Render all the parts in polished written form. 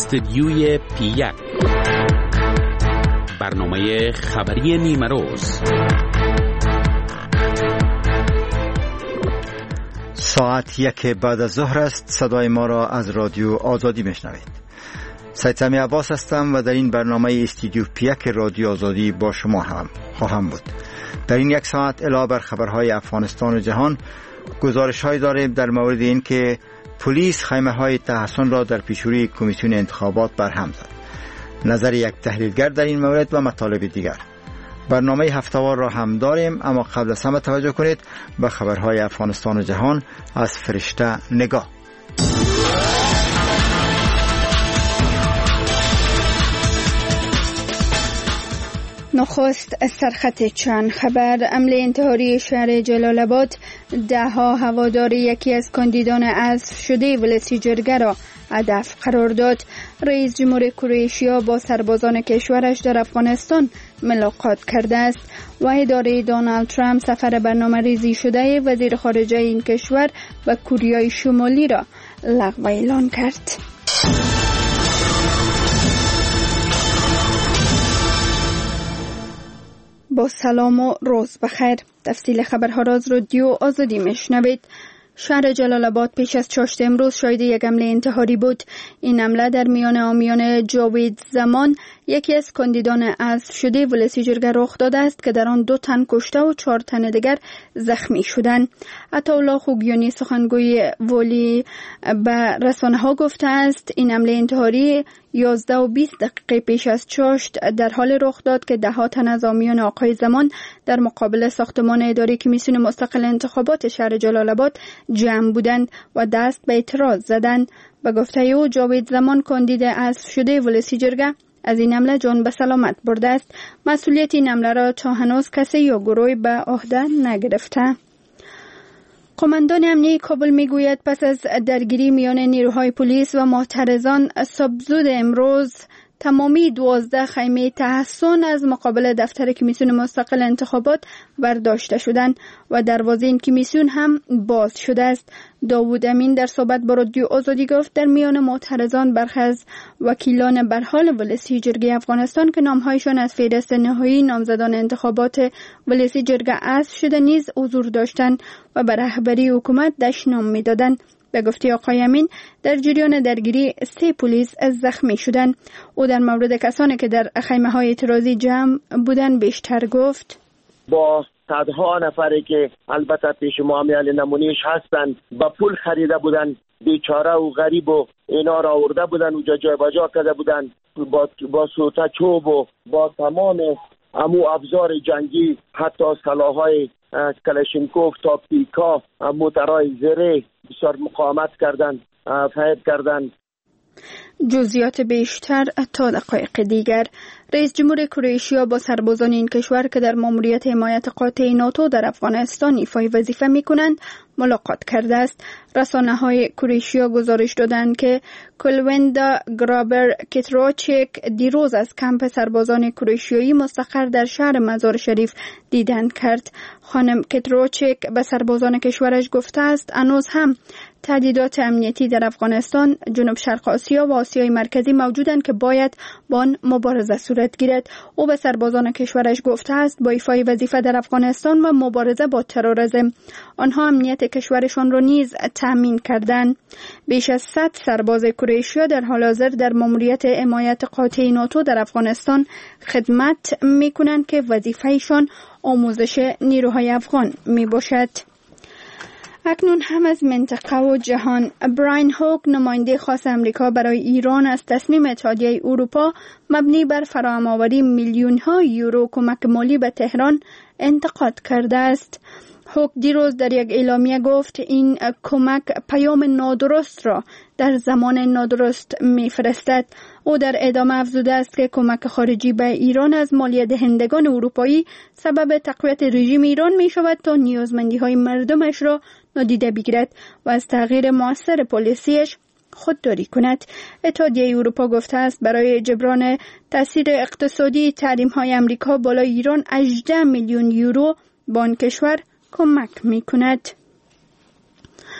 استدیوی پی1 برنامه خبری نیمه روز. ساعت 1 بعد از ظهر است. صدای ما را از رادیو آزادی میشنوید. سید سمی عباس هستم و در این برنامه استدیو پی1 رادیو آزادی با شما خواهم بود. در این یک ساعت علاوه بر خبرهای افغانستان و جهان، گزارش‌هایی داریم در مورد این که پلیس خیمه‌های تحصن را در پیشروی کمیسیون انتخابات برهم زد. نظر یک تحلیلگر در این مورد و مطالب دیگر. برنامه هفته‌وار را هم داریم، اما قبل از همه توجه کنید به خبرهای افغانستان و جهان از فرشته نگاه. نخست سرخط چند خبر. حمله انتحاری شهر جلال آباد، 10 هوادار یکی از کاندیدان حذف شده ولسی جرگه را هدف قرار داد. رئیس جمهور کرواتیا با سربازان کشورش در افغانستان ملاقات کرده است و اداره دونالد ترامپ سفر برنامه‌ریزی شده وزیر خارجه این کشور به کره شمالی را لغو اعلان کرد. با سلام و روز بخیر. تفصیل خبرها را از رادیو آزادی میشنوید. شهر جلال آباد پیش از چاشت امروز شاهد یک حمله انتحاری بود. این حمله در میان حامیان جاوید زمان، یکی از کاندیدان حذف شده ولسی جرگه رخ داده است که در آن 2 تن کشته و 4 تن دیگر زخمی شدند. عطاالله خوگیانی سخنگوی والی به رسانه‌ها گفته است این حمله انتحاری 11 و 20 دقیقه پیش از چاشت در حال رخ داد که 10 تن از حامیان آقای زمان در مقابل ساختمان اداره کمیسیون مستقل انتخابات شهر جلال آباد جمع بودند و دست به اعتراض زدند. به گفته او جاوید زمان کاندید حذف شده ولسی جرگه از این حمله جان به سلامت برده است. مسئولیت این حمله را تا هنوز کسی یا گروهی به عهده نگرفته. قماندان امنیه کابل میگوید پس از درگیری میان نیروهای پلیس و معترضان صبح زود امروز تمامی 12 خیمه تحصن از مقابل دفتر کمیسیون مستقل انتخابات برداشته شدند و دروازه این کمیسیون هم باز شده است. داوود امین در صحبت با رادیو آزادی گفت در میان معترضان برخی از وکیلان برحال ولسی جرگه افغانستان که نامهایشان از فهرست نهایی نامزدان انتخابات ولسی جرگه حذف شده نیز حضور داشتند و به رهبری حکومت دشنام میدادند. به گفته آقای امین در جریان درگیری 3 پلیس از زخمی شدند. او در مورد کسانی که در خیمه‌های اعتراضی جمع بودند بیشتر گفت. با صدها نفری که البته پیش ما امیال نمونیش هستند با پول خریده بودند، بیچاره و غریب و اینا را آورده بودند و جای بجا کرده بودند با سوته چوب و با تمام امو ابزار جنگی، حتی سلاح‌های کلاشینکوف تا پیکا، موترهای زره بسیار مقاومت کردند، فریب کردند. جزئیات بیشتر تا دقایق دیگر. رئیس جمهور کرواتیا با سربازان این کشور که در ماموریت حمایت قاطع ناتو در افغانستان ایفای وظیفه می‌کنند ملاقات کرده است. رسانه‌های کرواتیا گزارش دادند که کلوندا گرابر کتروچک دیروز از کمپ سربازان کرواتیایی مستقر در شهر مزار شریف دیدن کرد. خانم کتروچک به سربازان کشورش گفته است هنوز هم تهدیدات امنیتی در افغانستان، جنوب شرق آسیا و آسیای مرکزی موجودند که باید با آن مبارزه صورت گیرد. او به سربازان کشورش گفته است با ایفای وظیفه در افغانستان و مبارزه با تروریسم آنها امنیت کشورشان را نیز تأمین کردند. بیش از 100 سرباز کرواتیا در حال حاضر در ماموریت حمایت قاطع ناتو در افغانستان خدمت می‌کنند که وظیفه‌شان آموزش نیروهای افغان میباشد. اکنون هم از منطقه و جهان. براین هوک نماینده خاص امریکا برای ایران از تصمیم اتحادیه اروپا مبنی بر فراهم‌آوری میلیون‌ها یورو کمک مالی به تهران انتقاد کرده است. هوک دیروز در یک اعلامیه گفت این کمک پیام نادرست را در زمان نادرست می‌فرستد. او در ادامه افزوده است که کمک خارجی به ایران از مالیه دهندگان اروپایی سبب تقویت رژیم ایران می‌شود تا نیازمندی‌های مردمش را نادیده بگیرد و از تغییر مؤثر پالیسیش خودداری کند. اتحادیه اروپا گفته است برای جبران تاثیر اقتصادی تحریم‌های آمریکا بالای ایران 18 میلیون یورو به آن کشور کمک می‌کند.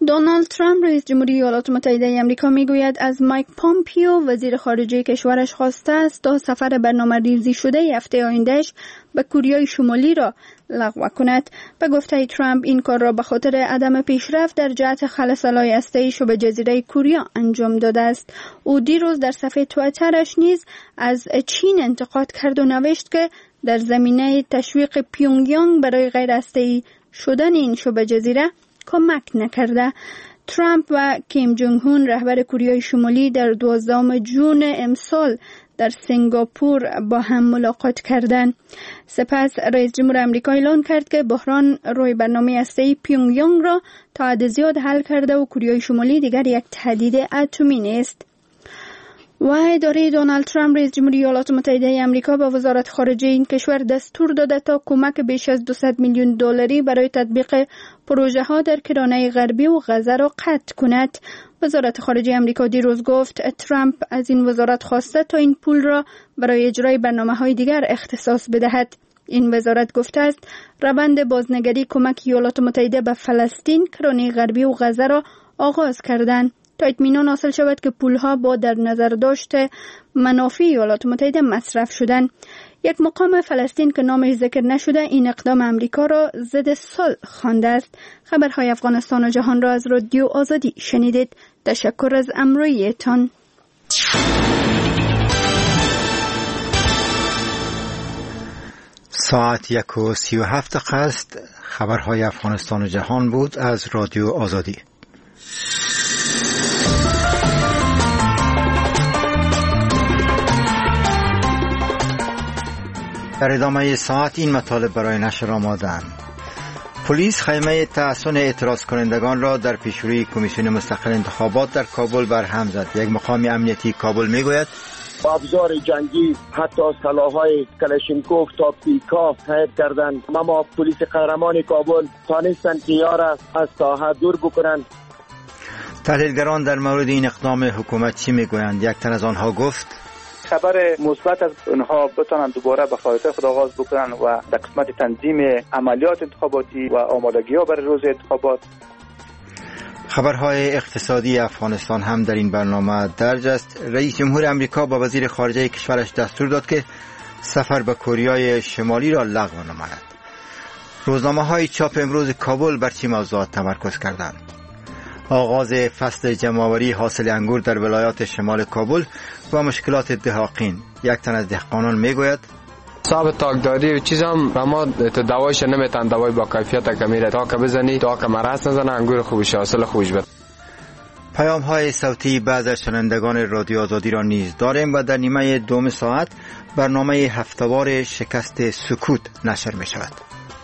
دونالد ترامپ رئیس جمهوری ایالات متحده آمریکا میگوید از مایک پامپیو وزیر خارجه کشورش خواسته است تا سفر برنامه‌ریزی شده هفته آیندهش به کوریای شمالی را لغو کند. به گفته ترامپ این کار را به خاطر عدم پیشرفت در جهت خلع سلاح هسته‌ای شبه جزیره کوریا انجام داده است. او دیروز در صفحه توییترش نیز از چین انتقاد کرد و نوشت که در زمینه تشویق پیونگیانگ برای غیر هسته‌ای شدن این شبه جزیره کمک نکرده. ترامپ و کیم جونگ هون رهبر کوریای شمالی در 12 جون امسال در سنگاپور با هم ملاقات کردند. سپس رئیس جمهور آمریکا اعلان کرد که بحران روی برنامه هسته‌ای پیونگیانگ را تا حد زیاد حل کرده و کوریای شمالی دیگر یک تهدید اتمی نیست. و اداره دونالد ترامپ رئیس جمهوری ایالات متحده آمریکا به وزارت خارجه این کشور دستور داده تا کمک بیش از 200 میلیون دلاری برای تطبیق پروژه ها در کرانه غربی و غزه را قطع کند. وزارت خارجه آمریکا دیروز گفت ترامپ از این وزارت خواسته تا این پول را برای اجرای برنامه‌های دیگر اختصاص بدهد. این وزارت گفته است روند بازنگری کمک ایالات متحده به فلسطین، کرانه غربی و غزه را آغاز کردند تا اطمینان حاصل شود که پولها با در نظر داشته منافع ایالات متحده مصرف شدند. یک مقام فلسطین که نامش ذکر نشده این اقدام امریکا را ضد صلح خوانده است. خبرهای افغانستان و جهان را از رادیو آزادی شنیدید. تشکر از همراهیتان. ساعت 1:37 است. خبرهای افغانستان و جهان بود از رادیو آزادی. در ادامه ساعت این مطالب برای نشر آماده‌اند. پلیس خیمه تحصن اعتراض کنندگان را در پیشروی کمیسیون مستقل انتخابات در کابل برهم زد. یک مقام امنیتی کابل میگوید ابزار جنگی حتی سلاح‌های کلاشینکوف تا پیکا تهیه کردند، اما پلیس قهرمان کابل تانستند که یارا از ساحه دور بکنند. تحلیلگران در مورد این اقدام حکومت چی میگویند؟ یک تن از آنها گفت خبر مثبت از اونها بتونن دوباره به فعالیت خود آغاز بکنن و در قسمت تنظیم عملیات انتخاباتی و آمادگی‌ها برای روز انتخابات. خبرهای اقتصادی افغانستان هم در این برنامه درج است. رئیس جمهور آمریکا با وزیر خارجه کشورش دستور داد که سفر به کوریای شمالی را لغو نماید. روزنامه‌های چاپ امروز کابل بر چه موضوعات تمرکز کردند؟ آغاز فصل جمع‌آوری حاصل انگور در ولایات شمال کابل و مشکلات دهاقین. یک تن از دهقانان میگوید صاحب تاکداری چیزام اما تو دوایش نمیتن دوای با کیفیت کمیره تا که بزنی تا که مرض نزنه انگور خوبش حاصل خوبش بده. پیام های صوتی بعض از شنوندگان رادیو آزادی را نیز داریم و در نیمه دوم ساعت برنامه هفته‌وار شکست سکوت نشر می شود.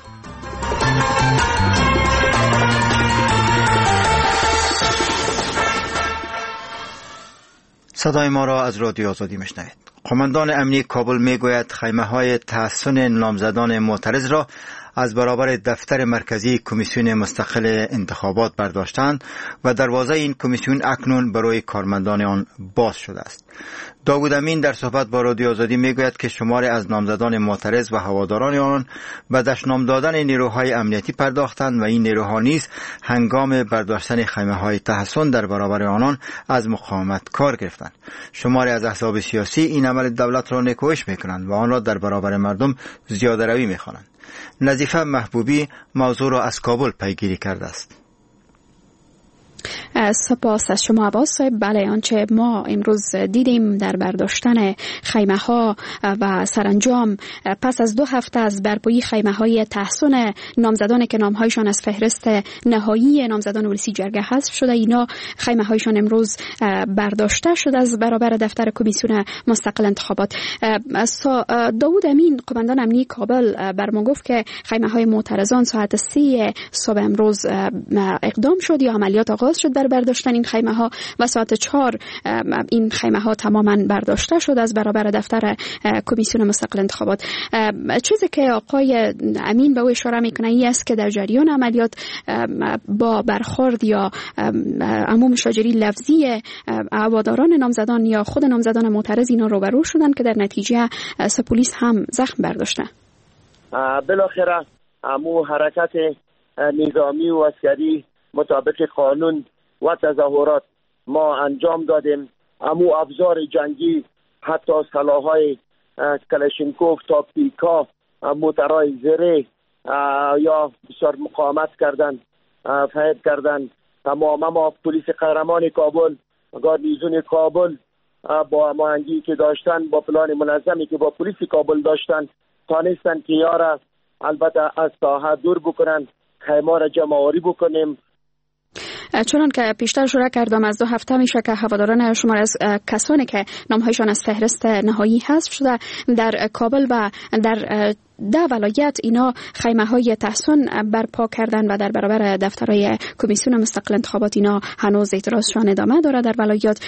صدای ما را از رادیو آزادی میشنوید. قماندان امنی کابل میگوید خیمه‌های تحصن نامزدان معترض را از برابر دفتر مرکزی کمیسیون مستقل انتخابات برداشتند و دروازه این کمیسیون اکنون برای کارمندان آن باز شده است. داوود امین در صحبت با رادیو آزادی میگوید که شماری از نامزدان معترض و هواداران آن به دشنام دادن نیروهای امنیتی پرداختند و این نیروها نیز هنگام برداشتن خیمه‌های تحصن در برابر آنان از مقاومت کار گرفتند. شماری از احزاب سیاسی این عمل دولت را نیکویش میکنند و آن را در برابر مردم زیاده‌روی میخوانند. نظیفه محبوبی موضوع را از کابل پیگیری کرده است. سپاس از شما عباس صاحب. بله، آنچه ما امروز دیدیم در برداشتن خیمه ها و سرانجام پس از 2 هفته از برپایی خیمه های تحصن نامزدان که نامهایشان از فهرست نهایی نامزدان ولسی جرگه حذف شده، اینا خیمه هایشان امروز برداشته شده از برابر دفتر کمیسیون مستقل انتخابات. داوود امین قماندان امنی کابل بر ما گفت که خیمه های معترضان ساعت 3 صبح امروز اقدام شد یا عملیات آغاز شد در برداشتن این خیمه ها و ساعت 4 این خیمه ها تماما برداشته شد از برابر دفتر کمیسیون مستقل انتخابات. چیزی که آقای امین به او اشاره میکنه این است که در جریان عملیات با برخورد یا عموم شاجری لفظی هواداران نامزدان یا خود نامزدان معترض اینا روبرو شدن که در نتیجه 3 پلیس هم زخم برداشته. بالاخره عمو حرکت نظامی و عسکری مطابق قانون و تظاهرات ما انجام دادیم. امو افزار جنگی، حتی سلاح‌های کلاشینکوف تا پیکا، موترهای زره یا بسیار مقاومت کردن، فعال کردن. تمام ما پلیس قهرمان کابل، گاردیزون کابل با هماهنگی که داشتن، با پلان منظمی که با پلیس کابل داشتن، تانستن که یارا البته از ساحه دور بکنن، خیمه را جمع‌آوری بکنیم. چون که پیشتر اشاره کردم از 2 هفته میشه که هواداران شمار از کسانی که نامهایشان از فهرست نهایی حذف شده در کابل و در 10 ولایت اینا خیمه های تحصن برپا کردن و در برابر دفترهای کمیسیون مستقل انتخابات اینا هنوز اعتراضشان ادامه داره. در ولایت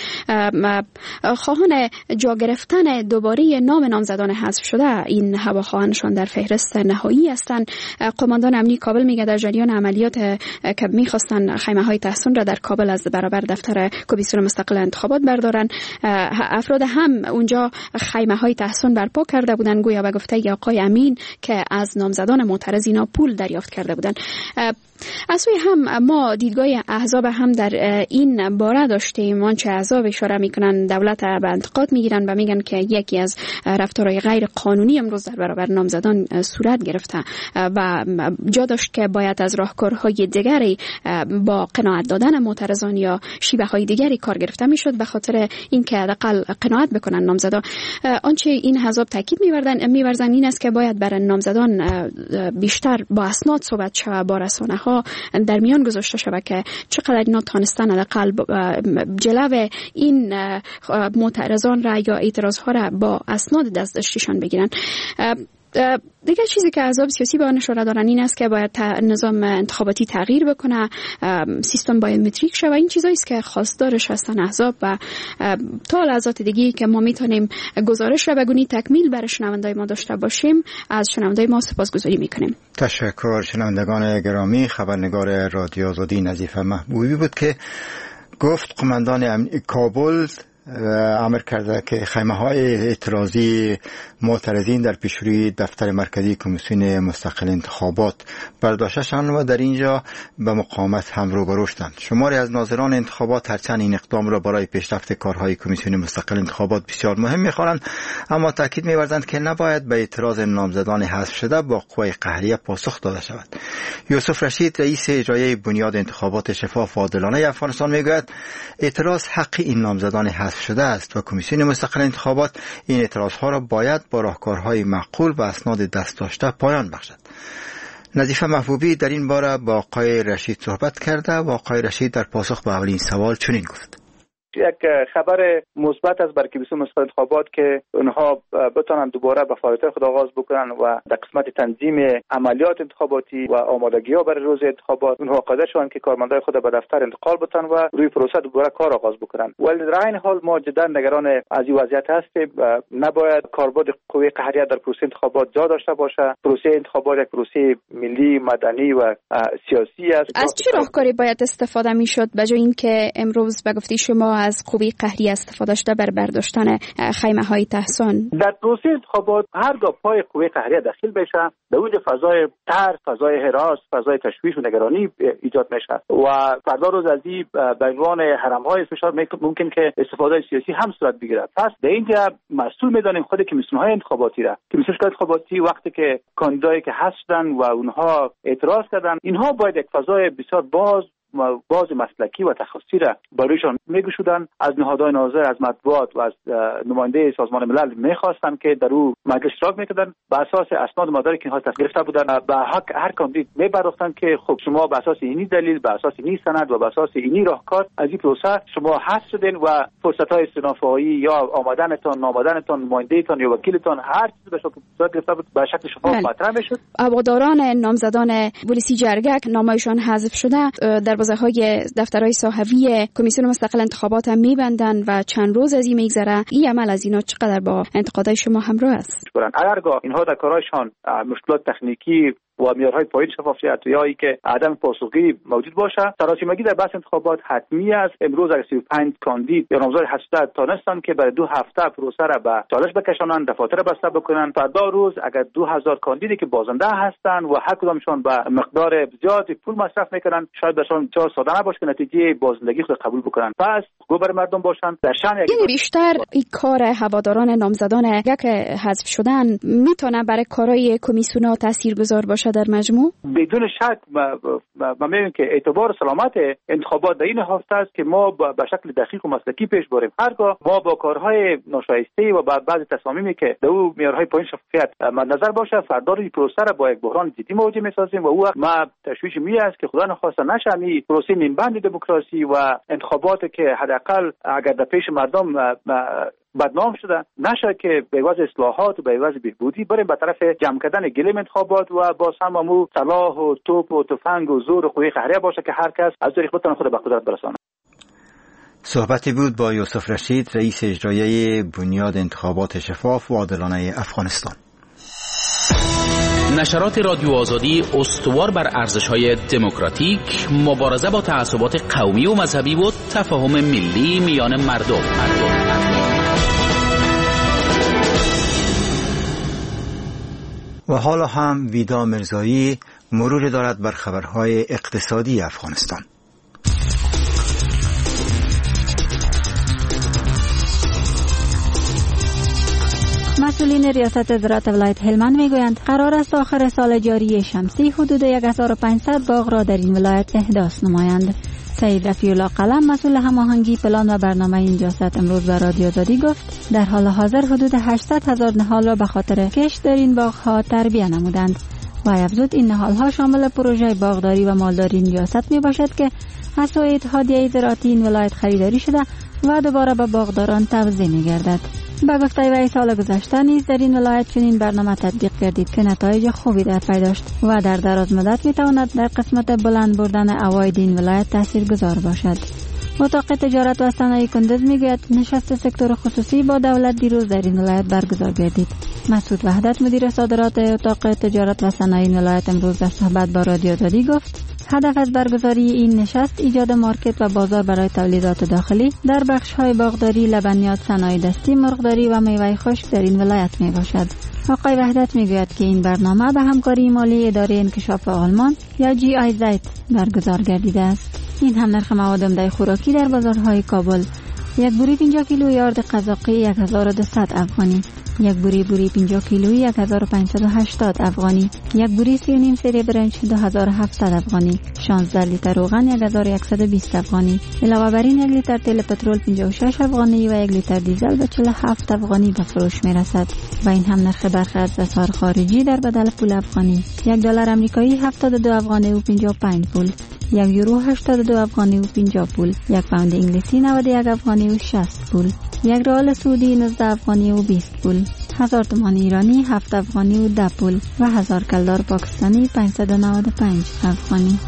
خواهان جا گرفتن دوباره نام نامزدان حذف شده این هواخواهانشان در فهرست نهایی هستند. قماندان امنی کابل میگه در جریان عملیات که میخواستن خیمه های تحصن را در کابل از برابر دفتر کمیسیون مستقل انتخابات بردارن، افراد هم اونجا خیمه های تحصن برپا کرده بودن، گویا به گفته آقای امین که از نامزدان معترض اینا پول دریافت کرده بودن. از سوی هم ما دیدگاه احزاب هم در این باره داشتیم. آنچه احزاب اشاره میکنن دولت به انتقاد میگیرن و میگن که یکی از رفتارهای غیر قانونی امروز در برابر نامزدان صورت گرفته و جا داشت که باید از راهکارهای دیگری با قناعت دادن معترضان یا شیوه های دیگری کار گرفته میشد به خاطر اینکه حداقل قناعت بکنن نامزدان. آنچه این احزاب تاکید می‌ورزن این است که باید برای نامزدان بیشتر با اسناد صحبت شود، با رسانه‌ها در میان گذاشته شود که چقدر اینا تانستن حداقل جلو این معترضان را یا اعتراض‌ها را با اسناد دستشان بگیرن. دیگه چیزی که احزاب سیاسی به آن اشاره دارن این است که باید نظام انتخاباتی تغییر بکنه، سیستم بایومتریک شه و این چیزایی است که خواستارش هستن احزاب و تا لحظات دیگه که ما میتونیم گزارش را بگونی تکمیل برای شنوندای ما داشته باشیم از شنوندای ما سپاسگزاری میکنیم. تشکر. شنوندگان گرامی، خبرنگار رادیو آزادی نظیفه محبوبی بود که گفت قماندان امنی کابل امر کرده که خیمه های اعتراضی معترضین در پیشروی دفتر مرکزی کمیسیون مستقل انتخابات برداشته شدند و در اینجا به مقاومت هم روبرو شدند. شماری از ناظران انتخابات هرچند این اقدام را برای پیشرفت کارهای کمیسیون مستقل انتخابات بسیار مهم می‌خوانند، اما تاکید می‌ورزند که نباید به اعتراض نامزدان حذف شده با قوای قهریه پاسخ داده شود. یوسف رشید رئیس اجرایی بنیاد انتخابات شفاف و عادلانه افغانستان میگوید اعتراض حق این نامزدان حذف شده است و کمیسیون مستقل انتخابات این اعتراضها را باید با راهکارهای معقول و اسناد دست داشته پایان بخشد. نظیفه محبوبی در این باره با آقای رشید صحبت کرده و آقای رشید در پاسخ به اولین سوال چنین گفت: یک خبر مثبت از برای کمیسیون مستقل انتخابات که اونها بتونن دوباره به فعالیت خود آغاز بکنن و در قسمت تنظیم عملیات انتخاباتی و آمادگی‌ها برای روز انتخابات اونها قادر شوند که کارمندای خود به دفتر انتقال بتن و روی پروسه دوباره کار آغاز بکنن. ولی در این حال ما جدا نگران از این وضعیت هستیم. نباید کاربرد قوه قهریه در پروسه انتخابات جا داشته باشه. پروسه انتخابات یک پروسه ملی، مدنی و سیاسی است. از چه راهکاری باید استفاده میشد به جای اینکه امروز به گفته شما از قوه قهریه استفاده شده بر برداشتن خیمه های تحصن؟ در پروسه انتخابات هرگاه پای قوه قهریه داخل بشه در اونجا فضای ترس، فضای هراس، فضای تشویش و نگرانی ایجاد میشه و فردا روز از این به عنوان حرم‌های فشار ممکن که استفاده سیاسی هم صورت بگیره. پس در اینجا مسئول میدانیم خود کمیسیون‌های انتخاباتی را. کمیسیون‌های انتخاباتی وقتی که کاندیدایی که هستن و اونها اعتراض کردن، اینها باید یک فضای بسیار باز مسلکی و تخصصی را برایشان میگشودن. از نهادهای ناظر، از مطبوعات و از نماینده سازمان ملل میخواستن که در او مجلس اشتراک میکردن، به اساس اسناد مدارکی که اینها گرفته بودن به حق هر کاندید میپرداختن که خب شما به اساس اینی دلیل، به اساس اینی سند و به اساس اینی راهکار از این پروسه شما حذف شدین و فرصت‌های استئنافایی یا آمدنتان، نامدنتان، نماینده‌تان یا وکیلتان هر چیزی به شکل گرفته بود به شکل شفاف مطرح میشد. هواداران نامزدان پلیسی جرگک نامایشان حذف شده در بازارهای دفترهای صحوی کمیسیون مستقل انتخابات هم میبندن و چند روز از این میگذره. این عمل از اینا چقدر با انتقادهای شما همراه است؟ اگرگاه اینها در کارایشان مشکلات تکنیکی و معیارهای پایین شفافیت یا ای که عدم پاسخگویی موجود باشه. سراسیمگی در بحث انتخابات حتمی است. امروز اگر 35 کاندید یا نامزد 800 تانستن که برای 2 هفته پروسه را به چالش بکشانند، دفاتر بسته بکنند، فردا روز اگر 2000 کاندیدی که بازنده هستند و هر کدامشون به مقدار زیادی پول مصرف میکنن، شاید برشان چهار ساده نباشه که نتیجه بازندگی خود قبول بکنن. پس گوبر مردم باشند در شأن یعنی بیشتر این کار هواداران نامزدان یک حذف شدن میتونه برای کارهای کمیسیونا تاثیرگذار باشه در مجموع؟ بدون شک ما میگیم که اعتبار سلامت انتخابات در این هفته است که ما به شکل دقیق و مسلکی پیش بریم. هرگاه ما با کارهای ناشایسته و بعضی تصامیمی که در او معیارهای پایین شفافیت مد نظر باشه، فردا این پروسه را با یک بحران جدی مواجه میسازیم و او وقت ما تشویش می است که خدا نخواسته نشه این پروسه نیمبند دموکراسی و انتخابات که حداقل اگر در پیش مردم بدنام شده نشه که به واسه اصلاحات و به واسه بهبودی بریم به طرف جمع کردن گلیم انتخابات و با هممو سلاح و توپ و تفنگ و زور و قوه قهریه باشه که هر کس از طریق خود به قدرت برسانه. صحبتی بود با یوسف رشید، رئیس اجرایی بنیاد انتخابات شفاف و عادلانه افغانستان. نشرات رادیو آزادی استوار بر ارزش‌های دموکراتیک، مبارزه با تعصبات قومی و مذهبی و تفاهم ملی میان مردم. و حالا هم ویدا مرزایی مرور دارد بر خبرهای اقتصادی افغانستان. مسئولین ریاست زراعت ولایت هلمند میگویند قرار است آخر سال جاری شمسی حدود 1500 باغ را در این ولایت احداث نمایند. سید رفیع الله قلم مسئول هماهنگی پلان و برنامه این ریاست امروز به رادیو آزادی گفت در حال حاضر حدود 800,000 نهال را به خاطر کشت در این باغ‌ها تربیه نمودند و افزود این نهال‌ها شامل پروژه باغداری و مالداری این ریاست میباشد که از سوی اتحادیه زراعتی این ولایت خریداری شده و دوباره به باغداران توزیع می‌گردد. با گفته وی سال گذشته نیز در این ولایت چنین برنامه تطبیق گردید که نتایج خوبی در پی داشت و در دراز مدت میتواند در قسمت بلند بردن عواید این ولایت تاثیرگذار باشد. اتاق تجارت و صنایع کندز میگوید نشست سکتور خصوصی با دولت دیروز در این ولایت برگزار گردید. مسعود وحدت مدیر صادرات اتاق تجارت و صنایع این ولایت امروز در صحبت با رادیو آزادی گفت هدف از برگزاری این نشست ایجاد مارکت و بازار برای تولیدات داخلی در بخش‌های باغداری، لبنیات، صنایع دستی، مرغداری و میوه خشک در این ولایت میباشد. آقای وحدت میگوید که این برنامه به همکاری مالی اداره انکشاف آلمان یا GIZ برگزار گردیده است. این هم نرخ مواد عمده خوراکی در بازارهای کابل: یک بوری 50 کیلو یارد قزاقی 1200 افغانی، یک بوری 50 کیلویی 1580 افغانی، یک بوری 3.5 سری برنج 2700 افغانی، 16 لیتر روغن 1120 افغانی. علاوه بر این 1 لیتر تیل پترول 56 افغانی و 1 لیتر دیزل به 47 افغانی به فروش میرسد. و این هم نرخ برخی از اسعار خارجی در بدل پول افغانی: یک دلار آمریکایی 72 افغانی و 55 پول، یک یورو 82 افغانی و 50 پول، یک پوند انگلیسی 91 افغانی و 60 پول، یک ریال سعودی 19 افغانی و 20 پول، 1000 تومان ایرانی 7 افغانی و 10 پول و 1000 کلدار پاکستانی 595 افغانی.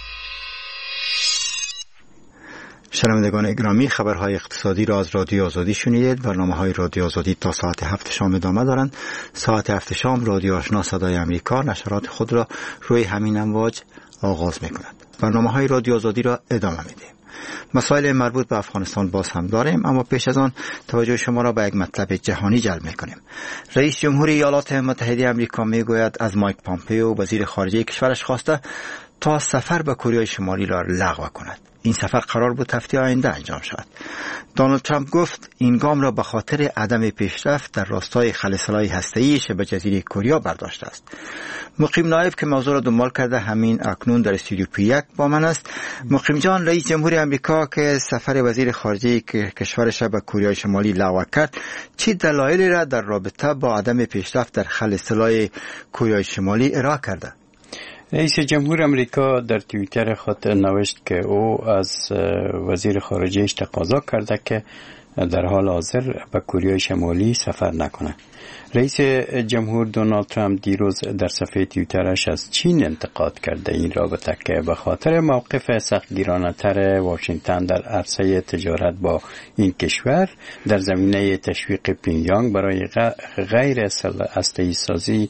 شنوندگان گرامی، خبرهای اقتصادی را از رادیو آزادی شنیدید. برنامه‌های رادیو آزادی تا ساعت 7 شام ادامه دارند. ساعت 7 شام رادیو آشنا صدای امریکا نشرات خود را روی همین امواج آغاز می‌کند. برنامه‌های رادیو آزادی را ادامه می‌دهیم. مسائل مربوط به افغانستان باز هم داریم، اما پیش از آن توجه شما را به یک مطلب جهانی جلب می‌کنیم. رئیس جمهوری ایالات متحده آمریکا میگوید از مایک پامپئو وزیر خارجه کشورش خواسته تا سفر به کره شمالی را لغو کند. این سفر قرار بود هفته آینده انجام شود. دونالد ترامپ گفت این گام را به خاطر عدم پیشرفت در راستای خلسلای هسته‌ای شبه جزیره کره برداشته است. مقیم نایب که موضوع را دنبال کرده همین اکنون در استودیو پی1 با من است. مقیم جان، رئیس جمهوری آمریکا که سفر وزیر خارجه کشورش به کره شمالی لغو کرد، چه دلایلی را در رابطه با عدم پیشرفت در خلسلای کره شمالی ارائه کرده؟ رئیس جمهور آمریکا در توییتر خود نوشت که او از وزیر خارجه‌اش تقاضا کرده که در حال حاضر به کره شمالی سفر نکنه. رئیس جمهور دونالد ترامپ دیروز در صفحه توییترش از چین انتقاد کرده این رابطه که به خاطر موقف سختگیرانه‌تر واشنگتن در عرصه تجارت با این کشور در زمینه تشویق پیونگیانگ برای غیر هسته‌ای سازی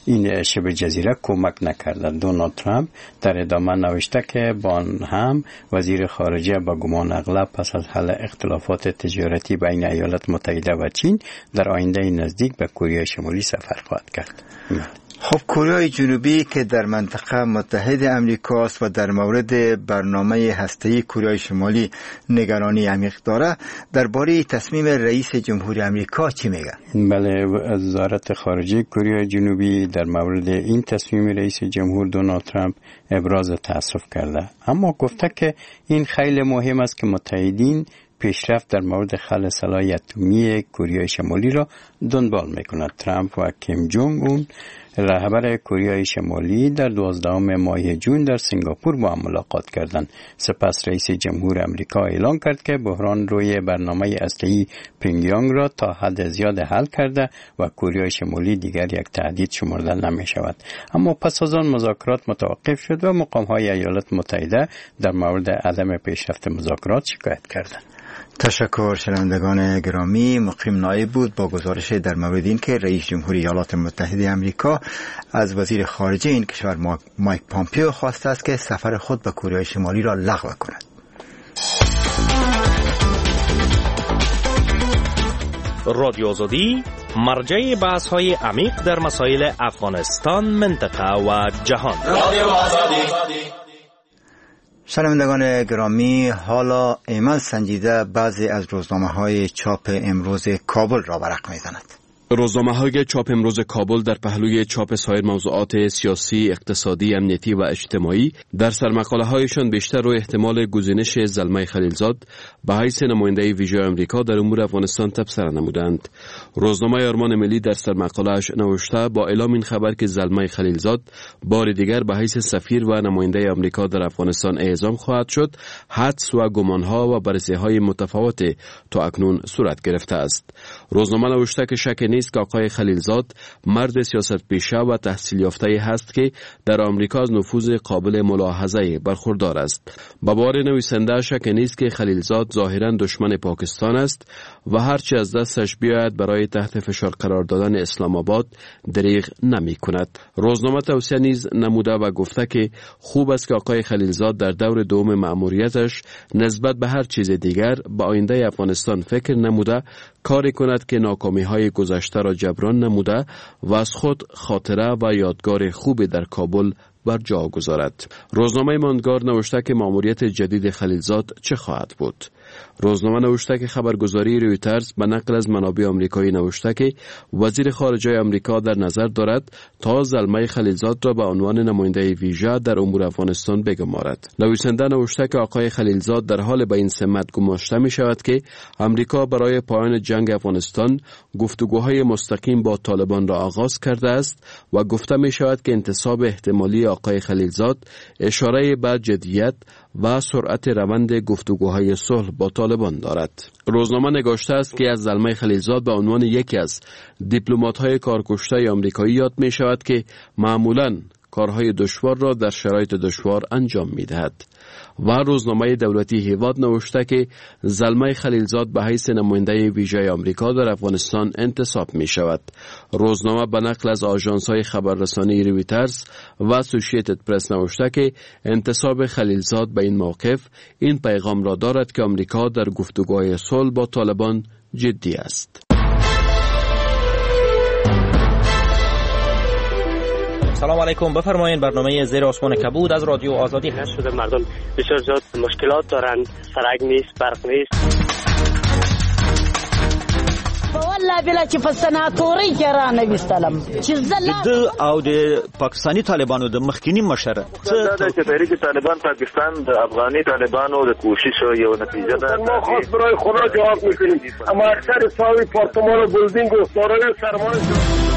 این شبه جزیره کمک نکرده. دونالد ترامپ در ادامه نوشته که با هم وزیر خارجه با گمان اغلب پس از حل اختلافات تجارتی بین ایالات متحده و چین در آینده نزدیک به کره شمالی سفر خواهد کرد. خب کره جنوبی که در منطقه متحد امریکاست و در مورد برنامه هسته‌ای کره شمالی نگرانی عمیق داره، درباره تصمیم رئیس جمهوری آمریکا چی میگه؟ بله، وزارت خارجه کره جنوبی در مورد این تصمیم رئیس جمهور دونالد ترامپ ابراز تأسف کرده، اما گفته که این خیلی مهم است که متحدین پیشرفت در مورد خلع سلاح اتمی کره شمالی را دنبال میکند. ترامپ و کیم جونگ اون رهبر کره شمالی در 12 ماه جون در سنگاپور با هم ملاقات کردند. سپس رئیس جمهور آمریکا اعلام کرد که بحران روی برنامه هسته‌ای پیونگیانگ را تا حد زیاد حل کرده و کره شمالی دیگر یک تهدید شمرده نمی شود. اما پس از آن مذاکرات متوقف شد و مقام‌های ایالات متحده در مورد عدم پیشرفت مذاکرات شکایت کردند. تشکر. شنوندگان گرامی، مقیم نایب بود با گزارش در مورد این که رئیس جمهوری ایالات متحده آمریکا از وزیر خارجه این کشور مایک پامپیو خواسته است که سفر خود به کره شمالی را لغو کند. رادیو آزادی مرجع بحث‌های عمیق در مسائل افغانستان، منطقه و جهان. رادیو آزادی. شنوندگان گرامی، حالا ایمن سنجیده بعضی از روزنامه‌های چاپ امروز کابل را ورق می‌زند. روزنامه‌های چاپ امروز کابل در پهلوی چاپ سایر موضوعات سیاسی، اقتصادی، امنیتی و اجتماعی در سرمقاله‌هایشان بیشتر روی احتمال گزینش زلمه خلیلزاد به حیث نماینده ویژه آمریکا در امور افغانستان تبصره نمودند. روزنامه آرمان ملی در سرمقاله‌اش نوشته با اعلام این خبر که زلمه خلیلزاد بار دیگر به حیث سفیر و نماینده آمریکا در افغانستان اعزام خواهد شد، حدس و گمان‌ها و بررسی‌های متفاوت تا اکنون صورت گرفته است. روزنامه نوشته که شک نیست که آقای خلیلزاد مرد سیاست پیشه و تحصیل یافته هست که در آمریکا از نفوذ قابل ملاحظه برخوردار است. به باور نویسنده شک نیست که خلیلزاد ظاهرا دشمن پاکستان است و هرچی از دستش بیاید برای تحت فشار قرار دادن اسلام آباد دریغ نمی کند. روزنامه توصیه نیز نموده و گفته که خوب است که آقای خلیلزاد در دور دوم مأموریتش نسبت به هر چیز دیگر به آینده افغانستان فکر نموده، کاری کند که ناکامی‌های گذشته را جبران نموده و از خود خاطره و یادگار خوبی در کابل بر جا گذارد. روزنامه ماندگار نوشته که مأموریت جدید خلیلزاد چه خواهد بود. روزنامه نوشته که خبرگزاری رویترز به نقل از منابع آمریکایی نوشته که وزیر خارجه آمریکا در نظر دارد تا زلمه خلیلزاد را به عنوان نماینده ویژه در امور افغانستان بگمارد. نویسنده نوشته که آقای خلیلزاد در حال به این سمت گماشته می شود که آمریکا برای پایان جنگ افغانستان گفتگوهای مستقیم با طالبان را آغاز کرده است و گفته می شود که انتصاب احتمالی آقای خلیلزاد اشاره به جدیت و سرعت روند گفتگوهای صلح با طالبان دارد. روزنامه نگاشته است که از زلمه خلیلزاد به عنوان یکی از دیپلمات‌های کارکشته آمریکایی یاد می شود که معمولاً کارهای دشوار را در شرایط دشوار انجام می دهد. و روزنامه دولتی هیواد نوشته که زلمه خلیلزاد به حیث نماینده ویژه آمریکا در افغانستان انتصاب می شود. روزنامه به نقل از آژانس‌های خبررسانی رویترز و اسوسییتد پرس نوشته که انتصاب خلیلزاد به این موقف این پیغام را دارد که آمریکا در گفتگوهای صلح با طالبان جدی است. سلام علیکم، بفرمایید. برنامه زیر آسمان کبود از رادیو آزادی هست. شده مردم بسیار زیاد مشکلات دارند، سرک نیست، برق نیست. والله بلا چې په سناتوري کې را نوستلم چې د او د پاکستانی طالبانو د مخکینی مشر دا چې تحریک طالبان پاکستان د افغاني طالبانو د کوشش یو نتیجه ده. ما خاص برای خدا جواب میکنیم، اما اکثر ساوی پارتمان و بلدینگ و سارای سرمایه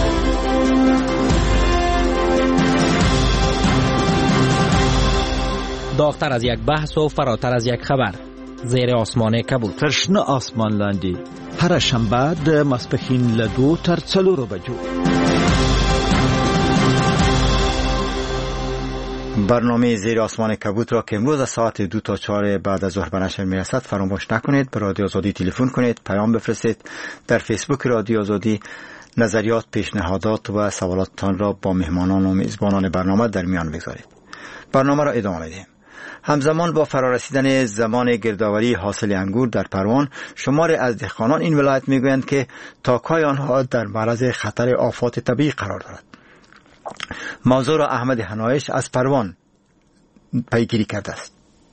داغتر از یک بحث و فراتر از یک خبر. زیر آسمان کبود. تشنه آسمان لاندې هر شنبه د ماسپښین له 2 تر 4 بجو. برنامه زیر آسمان کبود را که امروز از ساعت 2 تا 4 بعد از ظهر به نشر میرسد فراموش نکنید. به رادیو آزادی تلفن کنید، پیام بفرستید. در فیسبوک رادیو آزادی نظریات، پیشنهادات و سوالاتتان را با مهمانان و میزبانان برنامه در میان بگذارید. برنامه را ادامه میدیم. همزمان با فرارسیدن زمان گردآوری حاصل انگور در پروان، شماری از دهقانان این ولایت میگویند که تاک‌های آنها در معرض خطر آفات طبیعی قرار دارد. موضوع را احمد حنایش از پروان پیگیری کرده است.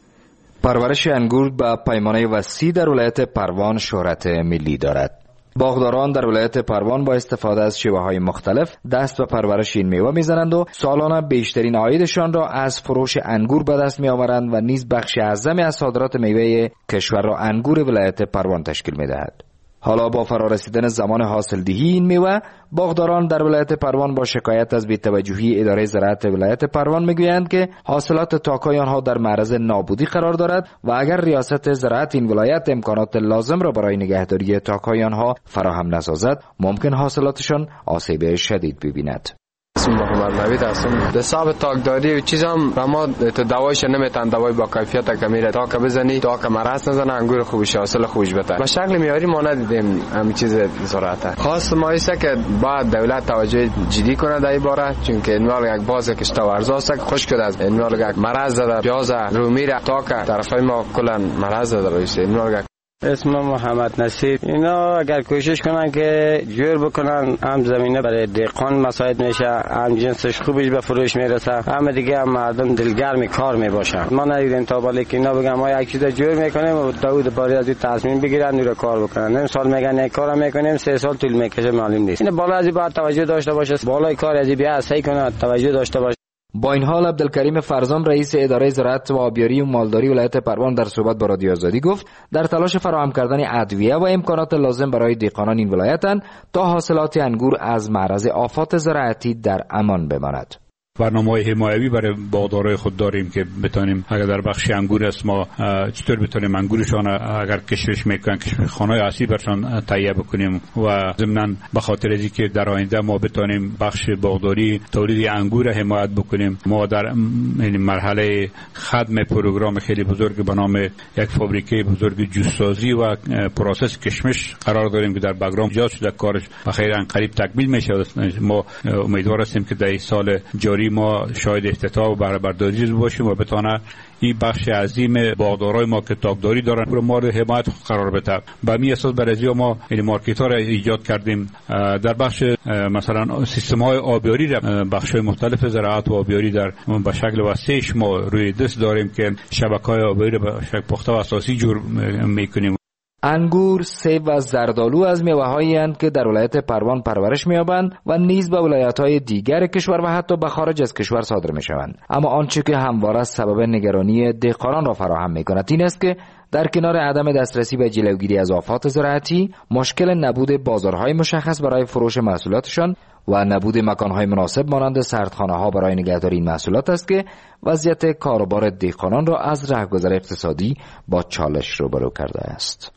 پرورش انگور به پیمانه وسیع در ولایت پروان شهرت ملی دارد. باغداران در ولایت پروان با استفاده از شیوه‌های مختلف دست به پرورش این میوه میزنند و سالانه بیشترین عایدشان را از فروش انگور به دست میآورند و نیز بخش اعظمی از صادرات میوه کشور را انگور ولایت پروان تشکیل میدهد. حالا با فرارسیدن زمان حاصلدهی این میوه، باغداران در ولایت پروان با شکایت از بی‌توجهی اداره زراعت ولایت پروان میگویند که حاصلات تاک‌های آنها در معرض نابودی قرار دارد و اگر ریاست زراعت این ولایت امکانات لازم را برای نگهداری تاک‌های آنها فراهم نسازد، ممکن حاصلاتشان آسیب شدید ببیند. اسم محمد نوید هستم. به حساب تاکداری و چیزام ما تو دوایش نمیتن، دوای با کیفیت کمیره تاک بزنی، تاک مرض نزنه، انگور خوبش حاصل خوبش بده. به شکل معیاری ما ندیدیم همین چیز زراعت. خاص ما است که بعد دولت توجه جدی کنه در این باره، چون که اینوال یک باز کشاورز است که خوش شده از اینوال یک مرض داره، پیاز رو میره تاک طرفای ما کلا مرض داره است. اینوال اسم محمد نصیر. اینا اگر کوشش کنن که جور بکنن، هم زمینه برای دهقان مساعد میشه، هم جنسش خوبش به فروش میرسه، هم دیگه هم مردم دلگرم کار میباشن. ما ندیدیم تا بالا که اینا بگن ما یک چیز جور میکنیم و داود باری از این تصمیم بگیرن و کار بکنن. نیم سال میگن یک کارا میکنیم، 3 سال طول میکشه، معلوم نیست. این بالا از این باید توجه داشته باشه، بالای کار از این بیا صحیح کنه، توجه داشته باشه. با این حال عبدالکریم فرزام رئیس اداره زراعت و آبیاری و مالداری ولایت پروان در صحبت با رادیو آزادی گفت در تلاش فراهم کردن ادویه و امکانات لازم برای دهقانان این ولایتند تا حاصلات انگور از معرض آفات زراعتی در امان بماند. برنامه‌های حمایوی برای باغدارای خود داریم که بتونیم اگر در بخش انگور است ما چطور بتونیم انگورشان اگر کشش میکنن کشمخانه‌های اصلی برشان تهیه بکنیم و ضمناً به خاطر از اینکه در آینده ما بتونیم بخش باغداری تولید انگور حمایت بکنیم، ما در این مرحله خدمه پروگرام خیلی بزرگ به نام یک فابریکه بزرگ جوسازی و پروسس کشمش قرار داریم که در بگرام ایجاد شده، کارش بخیر قریب تکمیل میشه. ما امیدوار هستیم که در سال جاری ما شاید افتتاح و برداری باشیم و بتونه این بخش عظیم باغدارای ما که تاکداری دارن رو مورد حمایت قرار بده. به می اساس برای ما این مارکت ها را ایجاد کردیم. در بخش مثلا سیستم های آبیاری را بخش مختلف زراعت و آبیاری در به شکل وسیعش ما روی دست داریم که شبکه های آبیاری به شکل پخته و اساسی جور میکنیم. انگور، سیب و زردآلو از میوه‌هایی اند که در ولایت پروان پرورش می‌یابند و نیز به ولایت‌های دیگر کشور و حتی به خارج از کشور صادر می‌شوند. اما آنچه که همواره سبب نگرانی دهقانان را فراهم می‌کند این است که در کنار عدم دسترسی به جلوگیری از آفات زراعتی، مشکل نبود بازارهای مشخص برای فروش محصولاتشان و نبود مکانهای مناسب مانند سردخانه‌ها برای نگهداری این محصولات است که وضعیت کاروبار دهقانان را از رهگذر اقتصادی با چالش روبرو کرده است.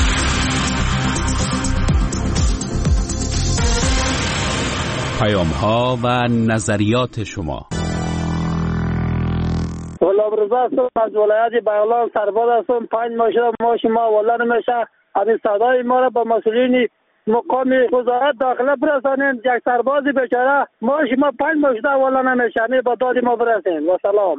پیام‌ها و نظریات شما. غلامرضا هستم از ولایت بغلان، سرباز هستم. 5 ماه ما والا نمیشه. همین صدای ما را به مسئولین مقام وزارت داخله برسانید. یک سربازی بیچاره ما 5 ماه والا نمیشه، با داد ما برسید. و سلام.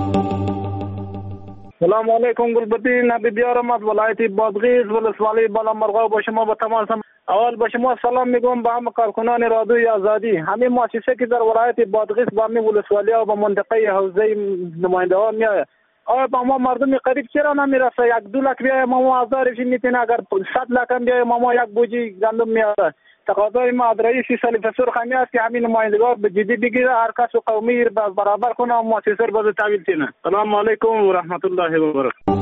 سلام علیکم. گلبدین نبی بیارم از ولایت بادغیس ولسوالی بالامرغاب. با شما با تمام اول با شما سلام میگم به همه کارکنان رادیوی آزادی. همین مؤسسه که در ولایت بادغیس با همین ولسوالی و با منطقه حوزه نماینده ها میاد، آیا با ما مردم قریب چرا نمیرسه؟ 1-2 لک بیای ما آزارش میتونه، اگر 100 لک هم بیای ما یک بوجی گندم میاد. تقاضای ما از رئیس سلیف سرخانی است که همین نمایندگان به جدی بگیره، هر کس قومی برابر کنه و مؤسسه رو باز تحویل کنه. سلام علیکم و رحمت الله و برکاته.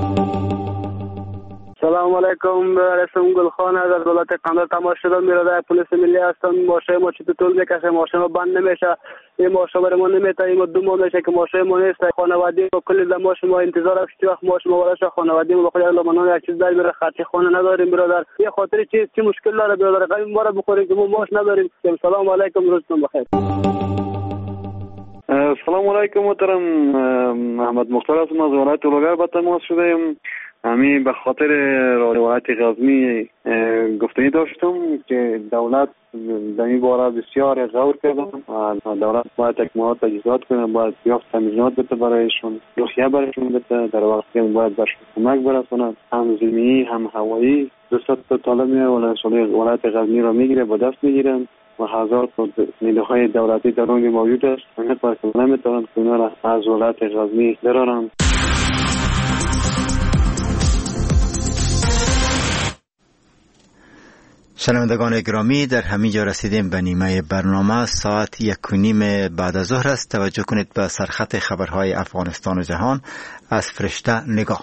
سلام علیکم. رسم گلخان از دولت قندهار تماس شدم. میراده پلیس ملی هستم. ماشه ما چطور طول میکشه، ماشه ما بند نمیشه، این ماشه برای ما نمیته. این 2 ماه میشه که ماشه ما نیست. خانوادگی و کلی زماش ما انتظار است که وقت ماشه ما وراش خانوادگی ما بخواد لمنان یک چیز در میره، خرچ خانه نداریم برادر. یه خاطر چی مشکل داره برادر؟ قیم ما رو بخوریم که ما ماش نداریم. سلام علیکم، روزتون بخیر. سلام علیکم محترم. محمد مختار هستم از ولایت لوگر با تماس شدیم. همین به خاطر ولایت غزنی گفتنی داشتم که دولت در این باره بسیار غور کردن و دولت باید اکمالات تجهیزات کنه، باید یافت تمرینات بده برایشون، روحیه برایشون بده، در وقت که باید برشون کمک برسونن، هم زمینی هم هوایی. 200 تا طالب ولایت غزنی را میگیره، با دست میگیرن و هزار تا نیروهای دولتی در اونجا موجود است. نمیتونن که اونا را از ولایت غزنی برارن. شنوندگان گرامی، در همین جا رسیدیم به نیمه برنامه. ساعت 1:30 بعد از ظهر است. توجه کنید به سرخط خبرهای افغانستان و جهان از فرشته نگاه.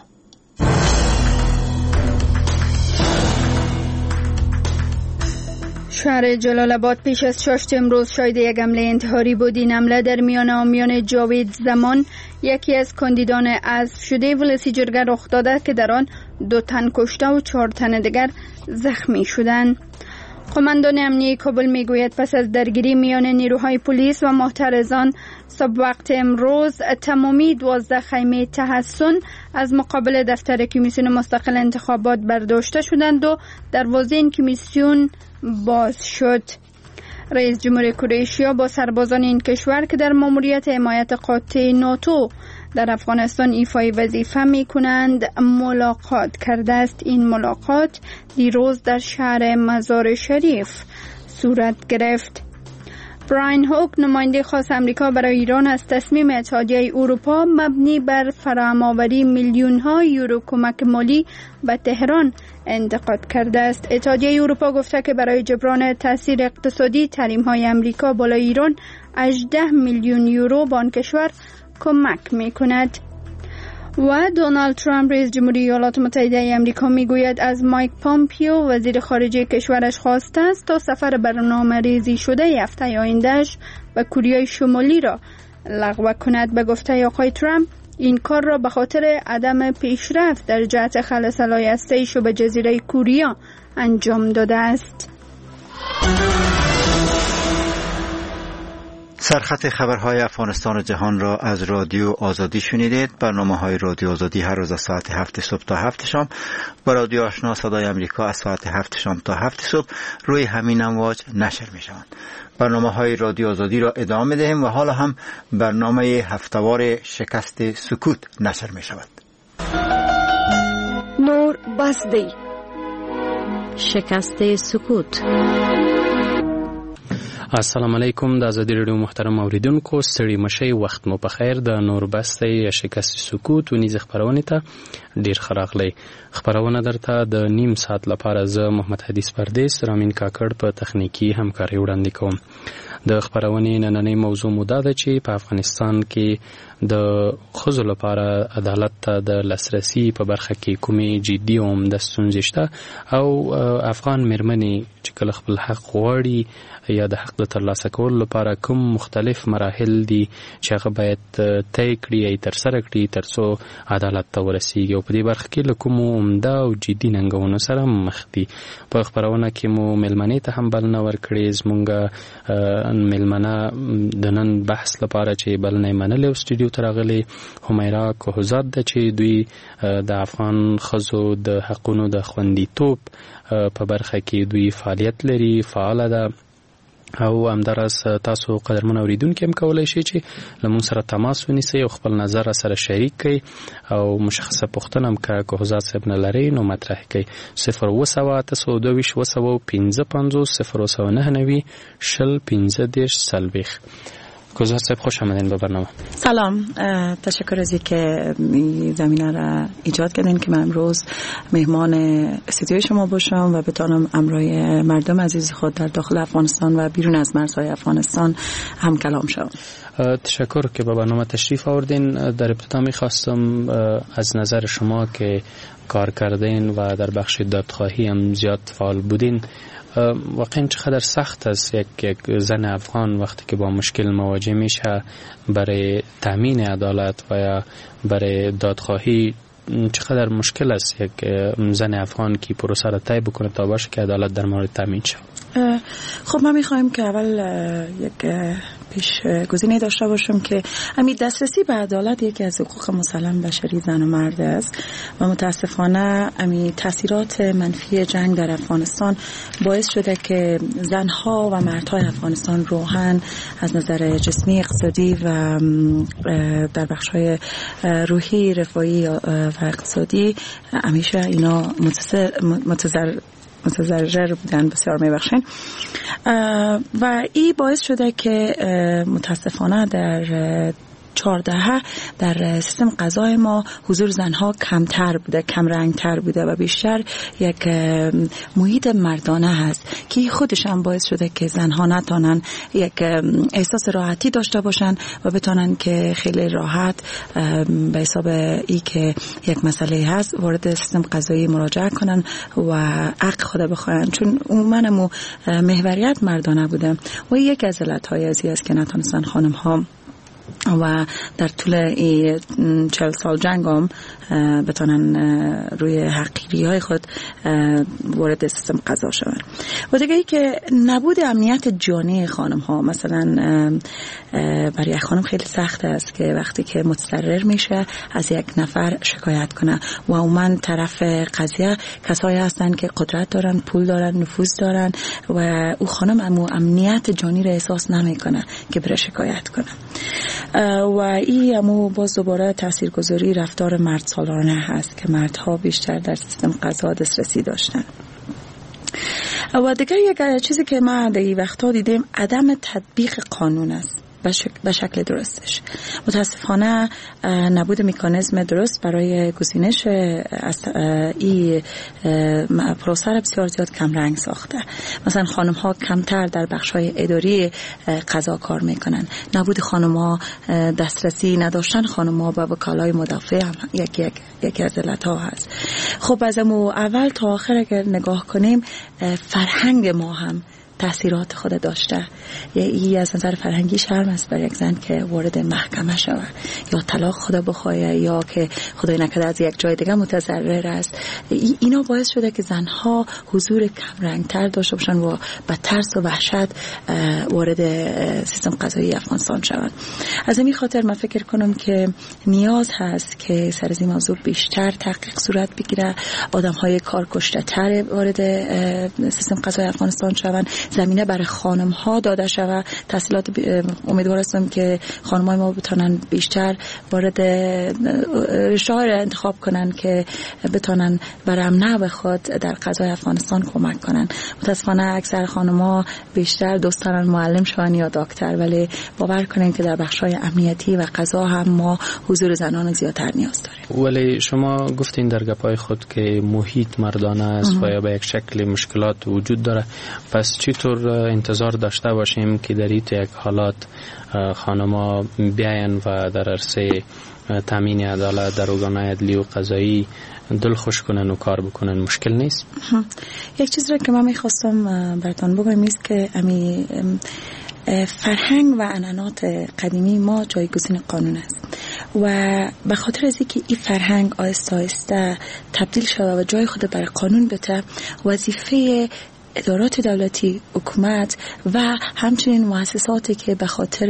شهر جلال آباد پیش از شاشت امروز شاهد یک حمله انتحاری بود. این حمله در میان آمیان جاوید زمان، یکی از کاندیدان حذف شده ولسی جرگه رخ داده که در آن 2 تن کشته و 4 تن دیگر زخمی شدند. قماندان امنیه کابل میگوید پس از درگیری میان نیروهای پلیس و معترضان صبح وقت امروز تمامی 12 خیمه تحصن از مقابل دفتر کمیسیون مستقل انتخابات برداشته شدند و دروازه این کمیسیون باز شد. رئیس جمهور کره آسیا با سربازان این کشور که در ماموریت حمایت قاطع ناتو در افغانستان ایفای وظیفه می کنند ملاقات کرده است. این ملاقات دیروز در شهر مزار شریف صورت گرفت. براین هوک، نماینده خاص امریکا برای ایران، از تصمیم اتحادیه اروپا مبنی بر فراهم‌آوری میلیون‌ها یورو کمک مالی به تهران انتقاد کرده است. اتحادیه اروپا گفته که برای جبران تاثیر اقتصادی تحریم‌های امریکا بالای ایران 18 میلیون یورو به آن کشور کمک می‌کند. و دونالد ترامپ رئیس جمهوری ایالات متحده امریکا میگوید از مایک پامپیو وزیر خارجه کشورش خواسته است تا سفر برنامه‌ریزی شده هفته آینده‌اش به کره شمالی را لغو کند. به گفته آقای ترامپ این کار را به خاطر عدم پیشرفت در جهت خلع سلاح هسته‌ای به جزیره کره انجام داده است. سرخط خبرهای افغانستان و جهان را از رادیو آزادی شنیدید. برنامه‌های رادیو آزادی هر روز از ساعت 7 صبح تا 7 شام با رادیو آشنا صدای امریکا از ساعت 7 شام تا 7 صبح روی همین امواج نشر می‌شوند. برنامه‌های رادیو آزادی را ادامه می‌دهیم و حالا هم برنامه هفته‌وار شکست سکوت نشر می‌شود. نور بسدی شکست سکوت. السلام علیکم. د آزادی رادیو محترم اوریدونکو، ستړي مشئ، وخت مو په خیر. د نور بسته یا شکست سکوت ونیز خبرونه ته ډیر خراغلی. خبرونه درته د نیم ساعت لپاره زه محمد حدیث پردیس رامین کاکړ په تخنیکی همکاري وړاندې کوم. د خبرونې نننۍ موضوع موده ده چې په افغانستان کې د ښځو لپاره عدالت ته د لاسرسي په برخه کې کومې جدي او عمده ستونزې شته او افغان میرمنې چې کله خپل حق غواړي یا د حق د ترلاسه کولو لپاره کوم مختلف مراحل دي چې هغه باید طی کړي یا ترسره کړي ترڅو عدالت ته ورسیږي او په دې برخه کې له کومو عمده او جدي ننګونو سره مخ دي. په خبرونه کې مو میلمنې ته هم بلنه ورکړې. زمونږ میلمنه د نن بحث لپاره چې بلنه یې منلې او سټوډیو ته راغلې همیرا کوهزاد ده چې دوی د افغان ښځو د حقونو د خوندیتوب په برخه کې دوی فعالیت لري، فعاله ده او همداراز تاسو قدرمن اوریدونکو هم کولای شئ چې لمون سره تماس ونیسئ او خپل نظر سره شریک کړئ او مشخصه پوښتنه هم که کوهزاد صاحب نه لرئ نو مطرح کړئ. 020-255-009 کوزاد صاحب خوش آمدین به برنامه. سلام، تشکر از اینکه زمینه را ایجاد کردین که من امروز مهمان استودیوی شما باشم و بتونم امروی مردم عزیز خود در داخل افغانستان و بیرون از مرزهای افغانستان هم کلام شوم. تشکر که به برنامه تشریف آوردین. در ابتدا می‌خواستم از نظر شما که کار کردین و در بخش دادخواهی هم زیاد فعال بودین، واقعا چقدر سخت است یک زن افغان وقتی که با مشکل مواجه میشه برای تامین عدالت و یا برای دادخواهی، چقدر مشکل است یک زن افغان که پروسه را طی بکنه تا باشه که عدالت در مورد تامین شه؟ خب ما میخوایم که اول یک پیشگزینی داشته باشم که همین دسترسی به عدالت یکی از حقوق مسلم بشری زن و مرد است و متاسفانه همین تاثیرات منفی جنگ در افغانستان باعث شده که زنها و مردهای افغانستان روحاً از نظر جسمی، اقتصادی و در بخش‌های روحی، رفاهی و اقتصادی همیشه اینا متضرر بودن. بسیار میبخشین. و این باعث شده که متاسفانه در 14 در سیستم قضای ما حضور زنها کمتر بوده، کم رنگتر بوده و بیشتر یک محیط مردانه هست که خودش هم باعث شده که زنها نتونن یک احساس راحتی داشته باشن و بتونن که خیلی راحت به حساب ای که یک مسئله هست وارد سیستم قضایی مراجعه کنن و حق خود بخواین، چون عموما محوریت مردانه بوده و یک از علتهای ازی است که نتونستن خانم ها و در طول 40 سال جنگ هم بتونن روی حقیقی های خود وارد سیستم قضا شون. و دیگه ای که نبود امنیت جانی خانم ها، مثلا برای یک خانم خیلی سخت است که وقتی که متضرر میشه از یک نفر شکایت کنه و عموما طرف قضیه کسایی هستن که قدرت دارن، پول دارن، نفوذ دارن و او خانم امنیت جانی را احساس نمیکنه که بره شکایت کنه. و این همو باز دوباره تاثیرگذاری رفتار مرد سالارانه هست که مردها بیشتر در سیستم قضا دسترسی داشتن. و دیگر یک چیزی که ما در این وقتا دیدیم عدم تطبیق قانون است به شکل درستش. متاسفانه نبود مکانیزم درست برای گزینش این پروسه را بسیار زیاد کم رنگ ساخته. مثلا خانم ها کمتر در بخش های اداری قضا کار میکنن. نبود خانم ها دسترسی نداشتن خانم ها به وکالای مدافع هم یکی از علت ها هست. خب از اول تا آخر اگر نگاه کنیم فرهنگ ما هم تأثیرات خود داشته. یه از نظر فرهنگی شرم است برای یک زن که وارد محکمه شود یا طلاق خود بخواه یا که خدای نکرده از یک جای دیگه متضرر است. اینا باعث شده که زنها حضور کم رنگتر داشته باشن و با ترس و وحشت وارد سیستم قضایی افغانستان شوند. از همین خاطر من فکر کنم که نیاز هست که سر از این موضوع بیشتر تحقیق صورت بگیره، آدم‌های کارکشته وارد سیستم قضایی افغانستان شوند، زمینه برای خانم ها داده شود. تحصیلات امیدوار هستم که خانم های ما بتونن بیشتر وارد رشته‌های را انتخاب کنن که بتونن برای امنه خود در قضای افغانستان کمک کنن. متاسفانه اکثر خانم ها بیشتر دوست دارن معلم شون یا دکتر، ولی باور کنین که در بخش‌های امنیتی و قضا هم ما حضور زنان زیادتر نیاز داریم. ولی شما گفتین در گپای خود که محیط مردانه است و یا به یک شکل مشکلات وجود داره، پس چطور انتظار داشته باشیم که در یک حالات خانم‌ها بیاین و در عرصه تامین عدالت در ارگان‌های عدلی و قضایی دل خوش کنن و کار بکنن؟ مشکل نیست؟ یک چیز را که من می‌خواستم براتون بگم است که فرهنگ و عنعنات قدیمی ما جایگزین قانون است و به خاطر از اینکه این فرهنگ آهسته آهسته تبدیل شده و جای خود برای قانون بده، وظیفه ادارات دولتی، حکومت و همچنین مؤسساتی که به خاطر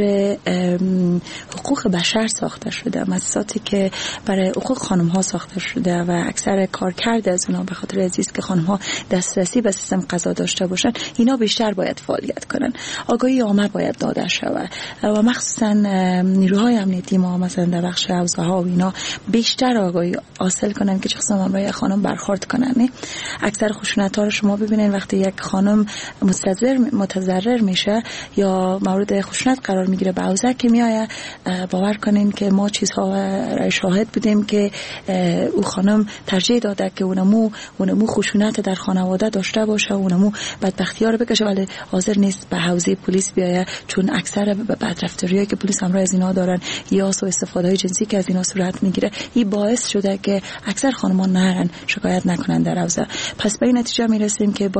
حقوق بشر ساخته شده، مؤسساتی که برای حقوق خانم ها ساخته شده و اکثر کارکرد از اونها به خاطر عزیز که خانم ها دسترسی به سیستم قضا داشته باشن، اینا بیشتر باید فعالیت کنن. آگاهی عامه باید داده شود و مخصوصا نیروهای امنیتی ما مثلا در بخش حوزه ها و اینا بیشتر آگاهی حاصل کنن که چقدر امروز خانم برخورد کنن. اکثر خشونت ها رو شما ببینید وقتی یک خانم متضرر میشه یا مورد خشونت قرار میگیره به حوزه که میآید، باور کنین که ما چیزها را شاهد بودیم که او خانم ترجیح داده که اونمو خشونت در خانواده داشته باشه، اونمو بدبختی ها رو بکشه، ولی حاضر نیست به حوزه پلیس بیاید، چون اکثر بدرفتاریایی که پلیس همراه از اینا دارن یا سوء استفاده های جنسی که از اینا صورت میگیره، این باعث شده که اکثر خانم‌ها نرن شکایت نکنن در حوزه. پس به این نتیجه میرسیم که باید ما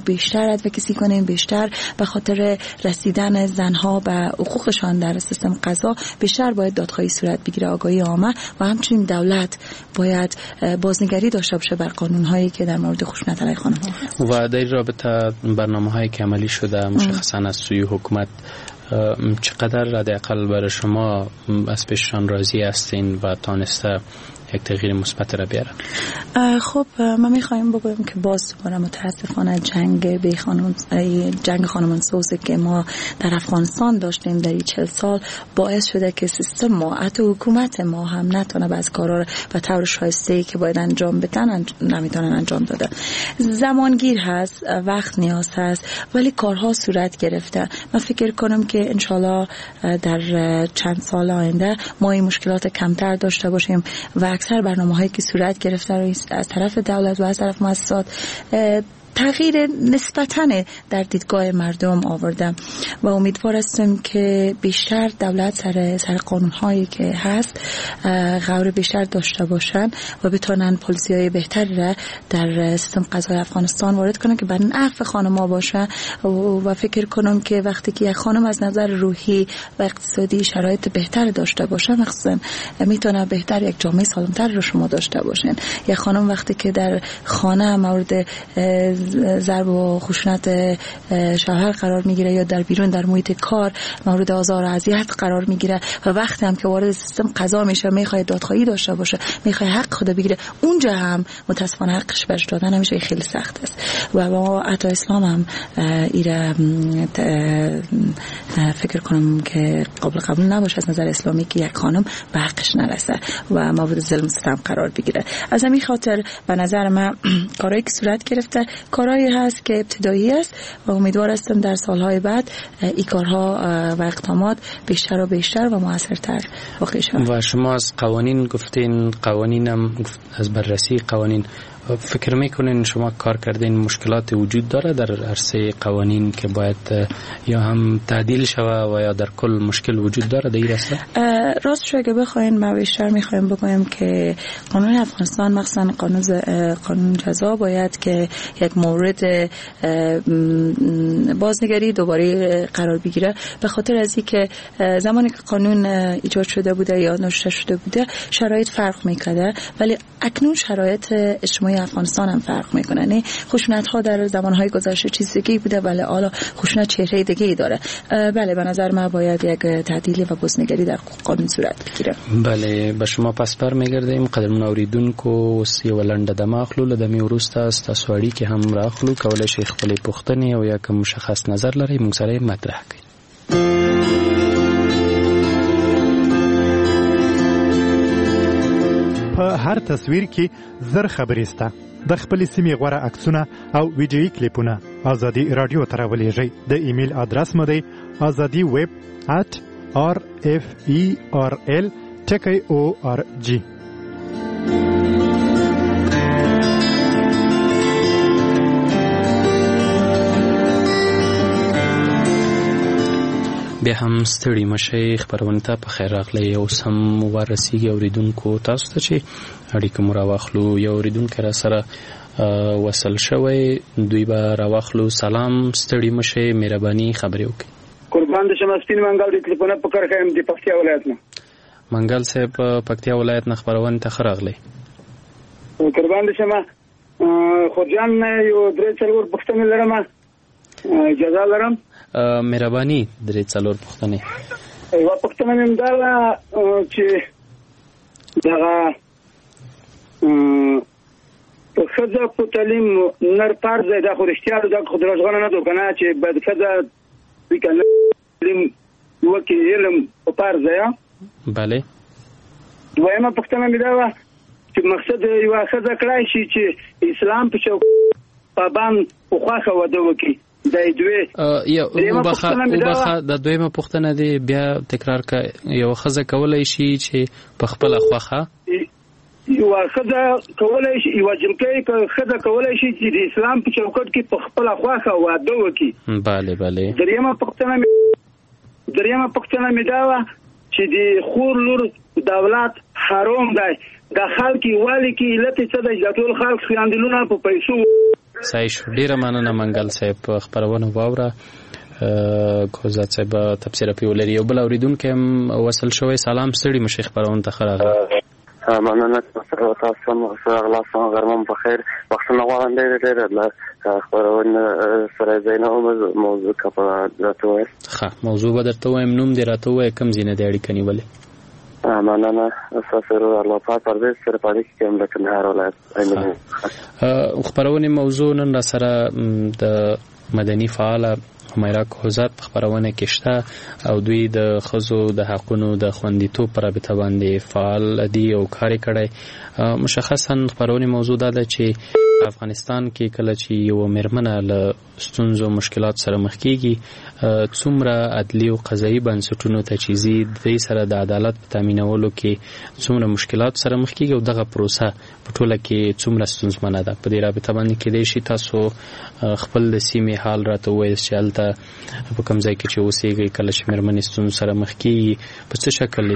بیشتر ادوکسی کنیم، بیشتر به خاطر رسیدن زنها به حقوقشان در سیستم قضا بیشتر باید دادخواهی صورت بگیره، آگاهی عامه و همچنین دولت باید بازنگری داشته باشه بر قانون‌هایی که در مورد خشونت علیه خانم‌ها هست. و در این رابطه برنامه‌هایی که عملی شده مشخصاً از سوی حکومت چقدر حداقل برای شما از پیششان راضی هستین و تانسته یک تغییر مثبت را بیاره؟ خب ما میخوایم بگویم که باز دوباره متاسفانه جنگ خانمانسوزی که ما در افغانستان داشتیم در این 40 سال باعث شده که سیستم ما حتی حکومت ما هم نتونه بعض کارا رو به طور شایسته‌ای که باید انجام بدن نمیتونن انجام داده. زمانگیر هست، وقت نیاز هست، ولی کارها صورت گرفته. من فکر کنم که انشالله در چند سال آینده ما این مشکلات کمتر داشته باشیم و اکثر برنامه‌هایی که صورت گرفته رو از طرف دولت و از طرف مؤسسات تغییر نسبتاً در دیدگاه مردم آورده و امیدوار هستم که بیشتر دولت سر قانون‌هایی که هست غور بیشتر داشته باشن و بتونن پالیسی‌های بهتری را در سیستم قضایی افغانستان وارد کنن که بر نفع خانم‌ها باشه و فکر کنم که وقتی که یک خانم از نظر روحی و اقتصادی شرایط بهتر داشته باشه مخصوصاً میتونه بهتر یک جامعه سالم‌تر رو شما داشته باشین. یک خانم وقتی که در خانه مورد ضرب و خشونت شوهر قرار میگیره یا در بیرون در محیط کار مورد آزار و اذیت قرار میگیره و وقتی هم که وارد سیستم قضا میشه میخواد دادخواهی داشته باشه، میخواد حق خود بگیره، اونجا هم متاسفانه حقش بهش دادن نمیشه، خیلی سخت است و با عطا اسلام هم ایره فکر کنم که قابل قبول نباشه از نظر اسلامی که یک خانم به حقش نرسه و مورد ظلم ستم قرار بگیره. از همین خاطر به نظر من کارهایی که صورت گرفته کارهایی هست که ابتدایی است و امیدوار هستم در سالهای بعد این کارها و اقدامات بیشتر و بیشتر و موثرتر واقع شود. و شما از قوانین گفتین، قوانینم از بررسی قوانین فکر میکنین شما کار کردین مشکلات وجود داره در عرصه قوانین که باید یا هم تعدیل شوه و یا در کل مشکل وجود داره در این راسته؟ راستش اگه بخواین ما بیشتر میخوایم بگویم که قانون افغانستان مخصوصا قانون جزا باید که یک مورد بازنگری دوباره قرار بگیره به خاطر از اینکه زمانی که قانون ایجاد شده بوده یا نوشته شده بوده شرایط فرق میکرده ولی اکنون شرایط اجتماعی افغانستان هم فرق میکنه. یعنی خشونت ها در زمانهای گذشته چیز دیگه بوده ولی حالا خشونت چهره دیگه ای داره. بله به نظر من باید یک تعدیل و بازنگری در قانون صورت بگیره. بله به شما پس برمیگردیم قدرمن اوریدونکو سی ولنده د ماخلو لدمی ورسته است تاسوړي کې هم راخلو کولای شي خپل پوښتنې او یا کوم مشخص نظر لري موږ سره مطرح کړئ. په هر تصویر کې زر خبرې سته. د خپل سیمې غوړه عکسونه او ویډیویي کلیپونه ازادي رادیو ته راولېږئ. د ایمیل ادرس مو دی azadi@rferl.org. بیا هم ستړي مشي خبرونه ته په خیر راغلی او سم ورسیږي اوریدونکو تاسو ته چې اړیکه مو راواخلو یو اوریدونکو را سره وصل شوی دوی به راواخلو. سلام ستړي مشي مهرباني خبرې وکړئ. قربان د شمه سپین منګل د ټلیفون په کار کوم د پکتیا ولایت نه. منګل صاحب پکتیا ولایت نه خبرونه ته راغلی. قربان د شمه خورجان یو درې څلور پښتنه لرم اجازه لرم. مهرباني درې څلور پښتنې یو پښتنه مې دا چې دا خزه په تعلیم نر پار زه دا خو رښتیا دا خو درځغونه نه دوکنه چې بعد خزه وکړه علم وکي علم په پار زه. bale دویمه پښتنه مې دا چې مقصد یو خزه کړای شي چې اسلام په چوک پابان په خواخه وده وکي. د دوی یو وبخه د دویمه پښتنه دی بیا تکرار کا یو خزه کولای شي چې په خپل خوخه یو خزه کولای شي یو جنکې خزه کولای شي چې د اسلام په چوکاټ کې په خپل خوخه واده وکي. bale دریمه پښتنه مې دا چې د خور لور دولت حرام دی د خلک والی کې لته څه د ټول خلک خیاندلونه په پیسو صحیح شو. ډیره مننه منګل صاحب خبرونه واوره. کوزات صاحب تفسیر پیولري یو بل اوریدونکو هم وصل شوی. سلام ستړي مشي خبرونه ته خراغله. مننه تاسو مو سره غلاصون غرمه په خیر. وختونه غواړم ډېر له خبرونه سره زینو موضوع کپا راته. ښه موضوع به درته وایم. نوم دې راته وایي کوم ځینې د اړیکه نیولې؟ مننه تاسو الله پاک پردیس سره پاره کې هم د کندهار ولایت خبرونه موضوع نن را سره د مدني فعال حمیرا کوزات په خبرونه کې شته او دوی د خزو د حقونو د خوندیتوب پر رابطه باندې فعال دي او کار کړي. مشخصا خبرونه موضوع ده چې افغانستان کې کله چې یو مرمنه له ستونزو مشکلات سره مخ کیږي څومره عدلي او قضایي بنسټونو ته چې زی د سره د عدالت په تامینولو کې څومره مشکلات سره مخ کیږي او دغه پروسه په ټوله کې څومره ستونزمنه ده. په دې رابطه باندې کې د شي تاسو خپل د سیمې حال راته وایي چې الته په کوم ځای کې چې اوسېږي کله چې مرمنې ستونزو سره مخ کیږي په څه شکل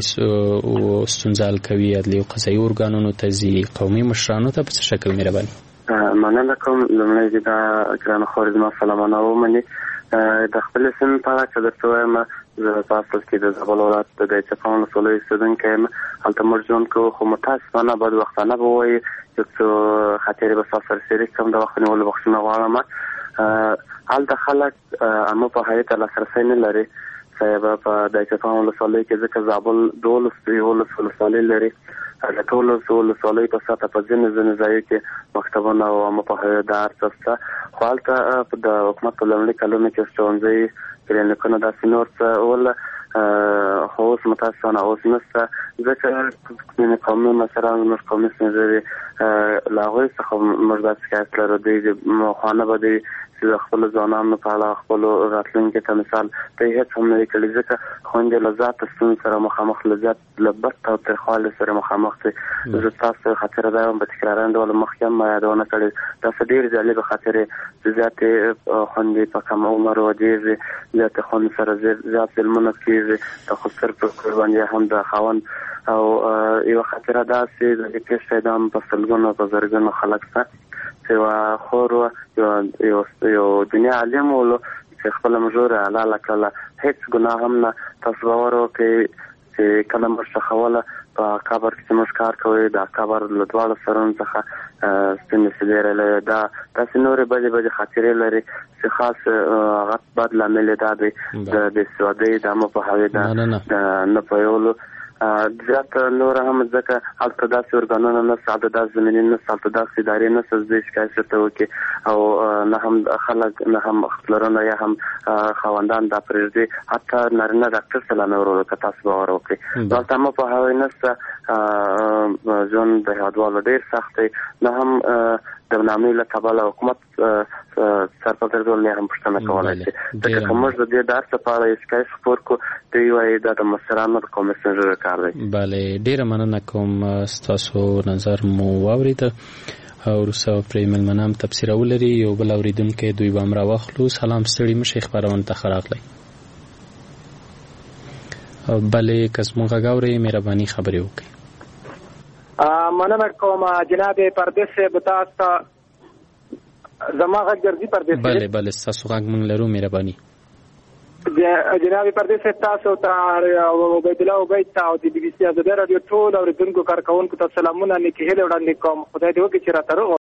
ستونزه حل کوي عدلي او قضایي ارګانونو ته ځي قومي مشرانو ته په څه شکل مهرباني؟ مننه کوم. لومړی دا ګران خورزما سلامونه ومني. د خپل سن په اړه چې درته وایم زه تاسو کې د زابل ولایت د چپاون ولسوالۍ اوسیدونکی یم. هلته موږ ژوند کوو خو متاسفانه بد وختانه به وایي یو څو خاطرې به ستاسو سره شریک کړم. د وخت نیولو بخښنه غواړم. هلته خلک عامه په حیث لاسرسی نه لري. صاحب په د چپاون ولسوالۍ کې ځکه زابل 12 ولسوالۍ لري. د ټولو ولسوالیو په سطحه په ځینې ځایو کې مکتبونه او عامه پوهاوی د ارزښت څخه خو هلته د حکومت په لومړي کلونو کې ښوونځي کلینیکونه داسې نور څه ول خو اوس متاسفانه اوس نشته ځکه قومي مشران زموږ قومي سپین ږیري له هغوی څخه موږ دا شکایت لرو. دوی خواانه به دوی چې د خپلو ځوانانو په اړه خپلو راتلونکي ته مثال ته یې هېڅ هم نه وي کړي ځکه خویندې له ذاته ستونزو سره مخامخ له بد تاوتریخوالي سره مخامخ دي. زه ستاسو خاطره دا یم په تکراري ډول مخکې هم یادونه کړې داسې ډېرې جالبې خاطرې چې زیاتې خویندې په کم عمر ودېږي زیاتې خویندې سره زیات ظلمونه کېږي د خسر پر قرباني هم د خاوند او یوه خاطره داسې د دې پېښې دا هم په سلګونو په زرګونو خلک شته چې یوه خور وه یو دنیا عالم ولو چې خپله مژوره حلاله کړله هېڅ ګناه هم نه. تاسو باور وکړئ چې کله موږ ښخوله په قبر کې چې موږ کار کوئ د قبر له دواړو سرونو څخه سپینې سلیرې لري. داسې نورې بدې خاطرې لري چې خاص هغه بد لامل یې دا دی د بېسوادۍ د عامه پوهاوي د نه پوهېدلو زیات نور هم ځکه هلته داسې ارګانونه نشته هلته داسې زمینې نشته هلته داسې ادارې نشته چې دوی شکایت ورته وکړي او نه هم خلک نه هم خپلرونه یا هم خاوندان دا پرېږدي حتی نارینه ډاکټر ته لا نه ورولو که تاسو باور وکړئ. دلته عامه پوهاوی نشته. ژوند د هېوادوالو ډېر سخت دی. نه هم د نامې له کبله حکومت سرپرستول نه هم پوښتنه کولی شي ځکه که موږ د دې درس په اړه شکایت خپور کړو دوی وایي دا د مشرانو د کمیسیون کار دی. بله ډېره مننه کوم ستاسو نظر مو واورېد او وروسته پرې مېلمانه هم تبصره ولري. یو بل اورېدونکی دوی به هم راواخلو. سلام ستړي مشئ خپرونه ته ښه راغلی. بلې که زموږ غږ اورئ مهرباني خبرې وکړئ. مننه کوم جناب پردیس صاحب تاسو ته زما غږ درځي پردیس صاحب؟ بله ستاسو غږ موږ لرو مهرباني. جناب پردیس صاحب تاسو ته عبید الله عبید ته او د بي بي سي ازادي راډیو ټول اورېدونکو کارکوونکو ته سلامونه نیکې هیلې وړاندې کوم. خدای دې وکړي چې راته روغ